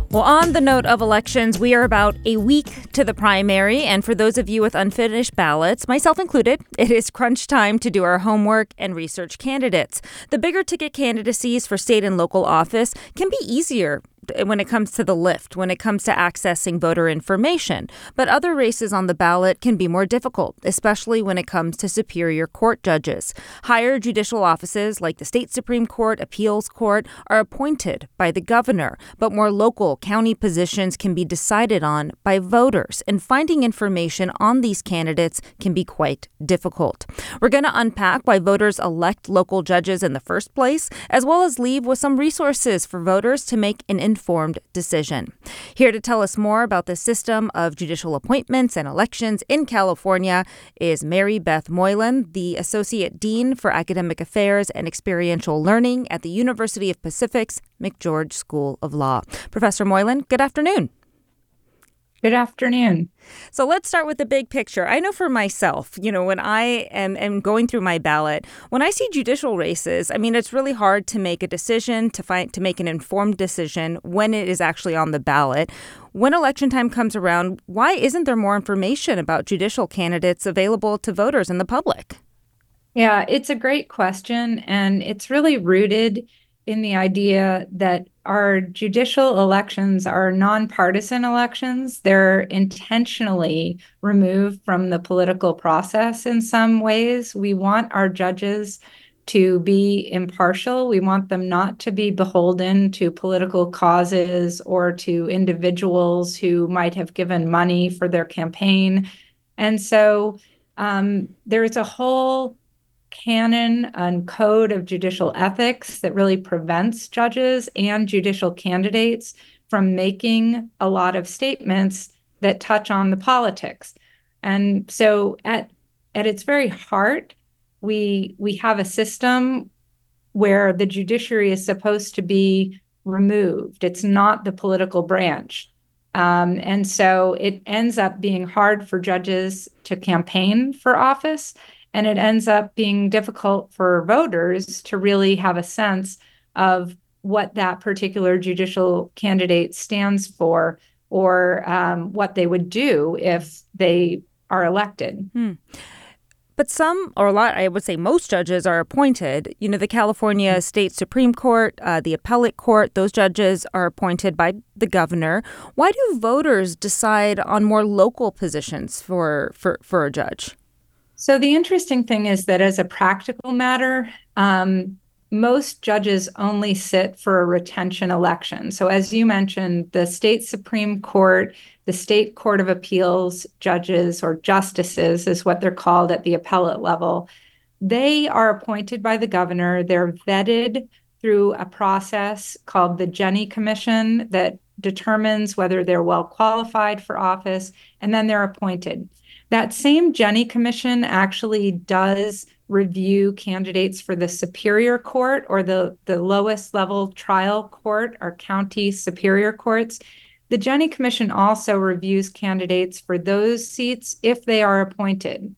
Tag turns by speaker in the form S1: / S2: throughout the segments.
S1: Well, on the note of elections, we are about a week to the primary. And for those of you with unfinished ballots, myself included, it is crunch time to do our homework and research candidates. The bigger ticket candidacies for state and local office can be easier when it comes to the lift, when it comes to accessing voter information. But other races on the ballot can be more difficult, especially when it comes to Superior Court judges. Higher judicial offices like the state Supreme Court, appeals court are appointed by the governor, but more local county positions can be decided on by voters, and finding information on these candidates can be quite difficult. We're going to unpack why voters elect local judges in the first place, as well as leave with some resources for voters to make an informed decision. Here to tell us more about the system of judicial appointments and elections in California is Mary Beth Moylan, the Associate Dean for Academic Affairs and Experiential Learning at the University of Pacific's McGeorge School of Law. Professor Moylan, good afternoon.
S2: Good afternoon.
S1: So let's start with the big picture. I know for myself, when I am going through my ballot, when I see judicial races, it's really hard to make a decision, to make an informed decision when it is actually on the ballot. When election time comes around, why isn't there more information about judicial candidates available to voters and the public?
S2: Yeah, it's a great question, and it's really rooted in the idea that our judicial elections are nonpartisan elections. They're intentionally removed from the political process in some ways. We want our judges to be impartial. We want them not to be beholden to political causes or to individuals who might have given money for their campaign. And so there's a whole canon and code of judicial ethics that really prevents judges and judicial candidates from making a lot of statements that touch on the politics. And so at its very heart, we have a system where the judiciary is supposed to be removed. It's not the political branch. And so it ends up being hard for judges to campaign for office. And it ends up being difficult for voters to really have a sense of what that particular judicial candidate stands for or what they would do if they are elected.
S1: But some, or a lot, I would say most judges are appointed. The California State Supreme Court, the Appellate Court, those judges are appointed by the governor. Why do voters decide on more local positions for a judge?
S2: So the interesting thing is that as a practical matter, most judges only sit for a retention election. So as you mentioned, the state Supreme Court, the state Court of Appeals judges or justices is what they're called at the appellate level. They are appointed by the governor. They're vetted through a process called the Jenne Commission that determines whether they're well qualified for office, and then they're appointed. That same Jenne Commission actually does review candidates for the Superior Court or the lowest level trial court or county superior courts. The Jenne Commission also reviews candidates for those seats if they are appointed.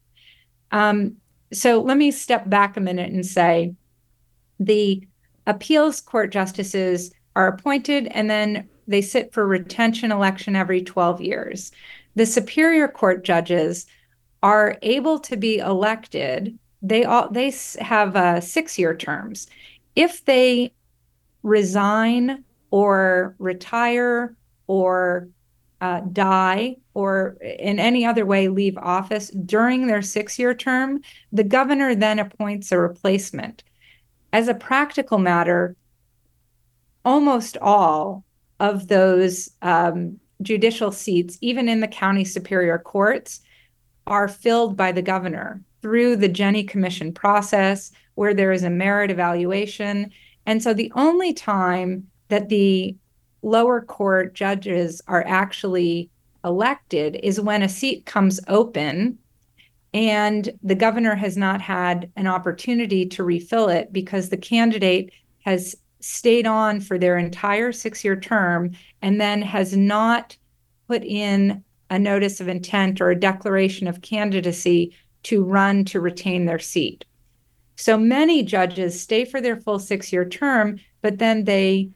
S2: So let me step back a minute and say the appeals court justices are appointed and then they sit for retention election every 12 years. The Superior Court judges are able to be elected. They have 6-year terms. If they resign or retire or die or in any other way leave office during their 6-year term, the governor then appoints a replacement. As a practical matter, almost all of those judicial seats, even in the county superior courts, are filled by the governor through the Jenne Commission process where there is a merit evaluation. And so the only time that the lower court judges are actually elected is when a seat comes open and the governor has not had an opportunity to refill it because the candidate has stayed on for their entire 6-year term and then has not put in a notice of intent or a declaration of candidacy to run to retain their seat. So many judges stay for their full 6-year term, but then they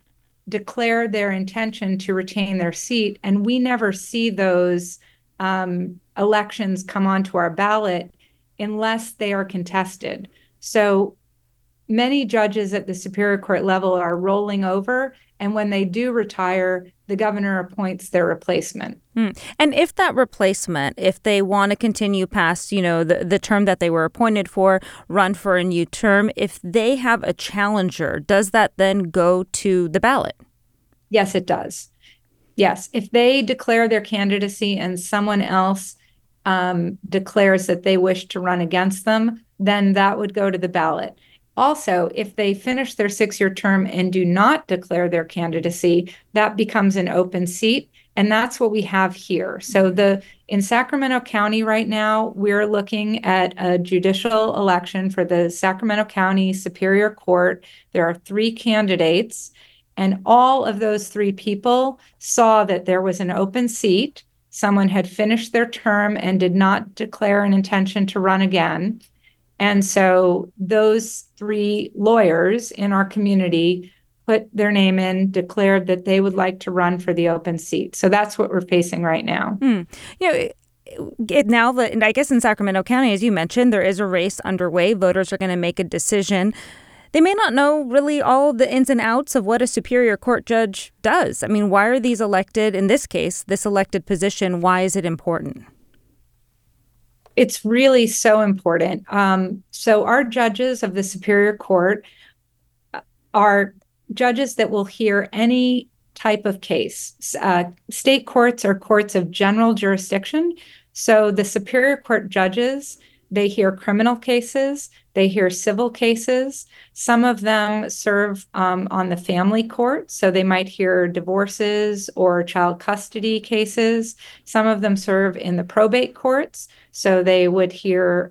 S2: declare their intention to retain their seat, and we never see those elections come onto our ballot unless they are contested. So many judges at the Superior Court level are rolling over, and when they do retire, the governor appoints their replacement.
S1: And if that replacement, if they want to continue past, the term that they were appointed for, run for a new term, if they have a challenger, does that then go to the ballot?
S2: Yes, it does. Yes, if they declare their candidacy and someone else declares that they wish to run against them, then that would go to the ballot. Also, if they finish their 6-year term and do not declare their candidacy, that becomes an open seat. And that's what we have here. So in Sacramento County right now, we're looking at a judicial election for the Sacramento County Superior Court. There are 3 candidates, and all of those 3 people saw that there was an open seat. Someone had finished their term and did not declare an intention to run again. And so those 3 lawyers in our community put their name in, declared that they would like to run for the open seat. So that's what we're facing right now.
S1: Now that, and I guess in Sacramento County, as you mentioned, there is a race underway. Voters are going to make a decision. They may not know really all the ins and outs of what a Superior Court judge does. I mean, why are these elected, in this case, this elected position, why is it important?
S2: It's really so important. So our judges of the Superior Court are judges that will hear any type of case. State courts are courts of general jurisdiction. So the Superior Court judges, they hear criminal cases, they hear civil cases. Some of them serve on the family court, so they might hear divorces or child custody cases. Some of them serve in the probate courts, so they would hear,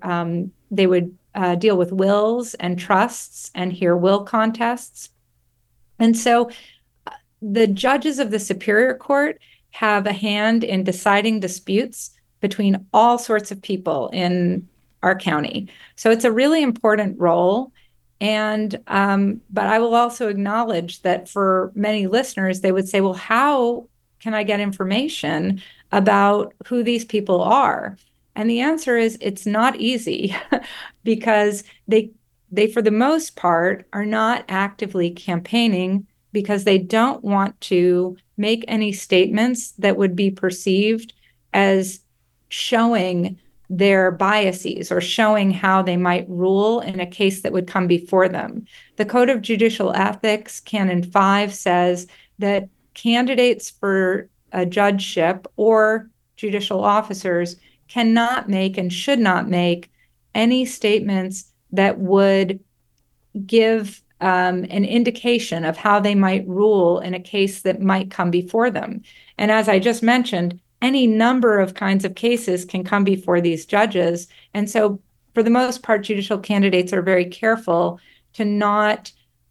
S2: deal with wills and trusts and hear will contests. And so the judges of the Superior Court have a hand in deciding disputes between all sorts of people in our county. So it's a really important role. And but I will also acknowledge that for many listeners, they would say, well, how can I get information about who these people are? And the answer is it's not easy because they for the most part are not actively campaigning because they don't want to make any statements that would be perceived as showing their biases or showing how they might rule in a case that would come before them. The Code of Judicial Ethics, Canon 5, says that candidates for a judgeship or judicial officers cannot make and should not make any statements that would give an indication of how they might rule in a case that might come before them. And as I just mentioned, any number of kinds of cases can come before these judges. And so for the most part, judicial candidates are very careful to not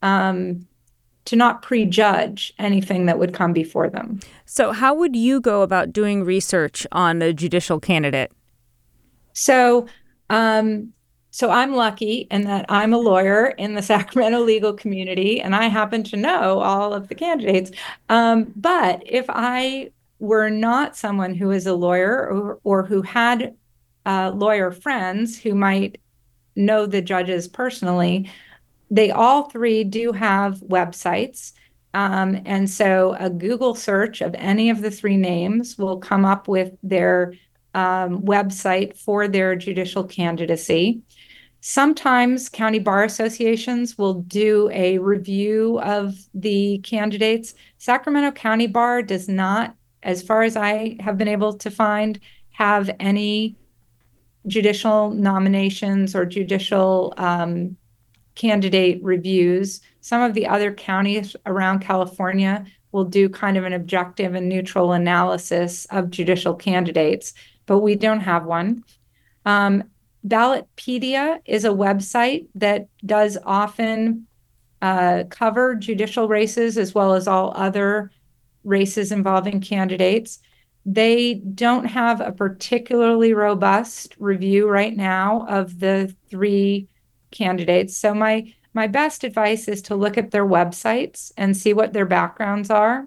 S2: prejudge anything that would come before them.
S1: So how would you go about doing research on a judicial candidate?
S2: So I'm lucky in that I'm a lawyer in the Sacramento legal community, and I happen to know all of the candidates. But if I were not someone who is a lawyer or who had lawyer friends who might know the judges personally, they all 3 do have websites. And so a Google search of any of the 3 names will come up with their website for their judicial candidacy. Sometimes county bar associations will do a review of the candidates. Sacramento County Bar does not, as far as I have been able to find, have any judicial nominations or judicial candidate reviews. Some of the other counties around California will do kind of an objective and neutral analysis of judicial candidates, but we don't have one. Ballotpedia is a website that does often cover judicial races as well as all other races involving candidates. They don't have a particularly robust review right now of the 3 candidates. So my my best advice is to look at their websites and see what their backgrounds are.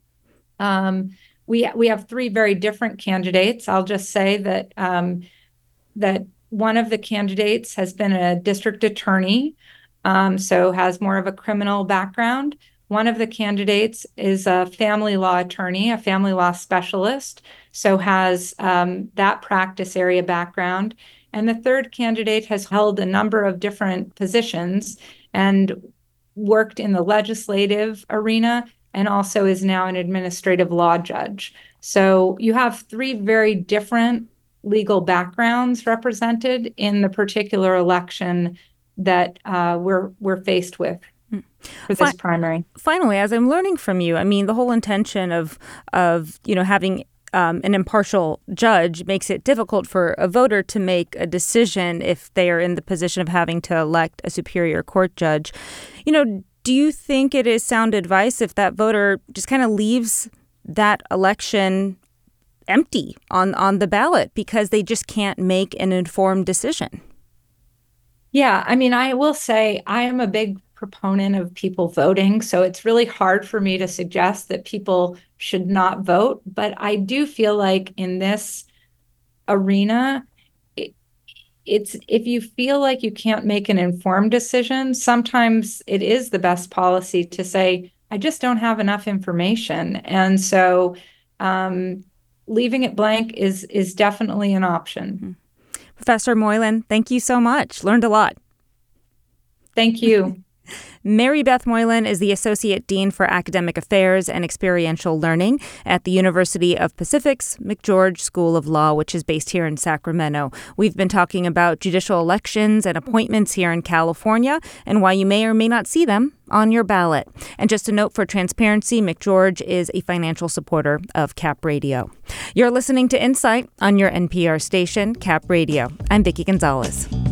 S2: We have three very different candidates. I'll just say that one of the candidates has been a district attorney, so has more of a criminal background. One of the candidates is a family law attorney, a family law specialist, so has that practice area background. And the third candidate has held a number of different positions and worked in the legislative arena and also is now an administrative law judge. So you have three very different legal backgrounds represented in the particular election that we're faced with for this primary.
S1: Finally, as I'm learning from you, I mean, the whole intention of having an impartial judge makes it difficult for a voter to make a decision if they are in the position of having to elect a superior court judge. Do you think it is sound advice if that voter just kind of leaves that election empty on the ballot because they just can't make an informed decision?
S2: Yeah, I mean, I will say I am a big proponent of people voting, so it's really hard for me to suggest that people should not vote. But I do feel like in this arena, it's if you feel like you can't make an informed decision, sometimes it is the best policy to say, I just don't have enough information. And so leaving it blank is definitely an option.
S1: Mm-hmm. Professor Moylan, thank you so much. Learned a lot.
S2: Thank you.
S1: Mary Beth Moylan is the Associate Dean for Academic Affairs and Experiential Learning at the University of Pacific's McGeorge School of Law, which is based here in Sacramento. We've been talking about judicial elections and appointments here in California and why you may or may not see them on your ballot. And just a note for transparency, McGeorge is a financial supporter of Cap Radio. You're listening to Insight on your NPR station, Cap Radio. I'm Vicki Gonzalez.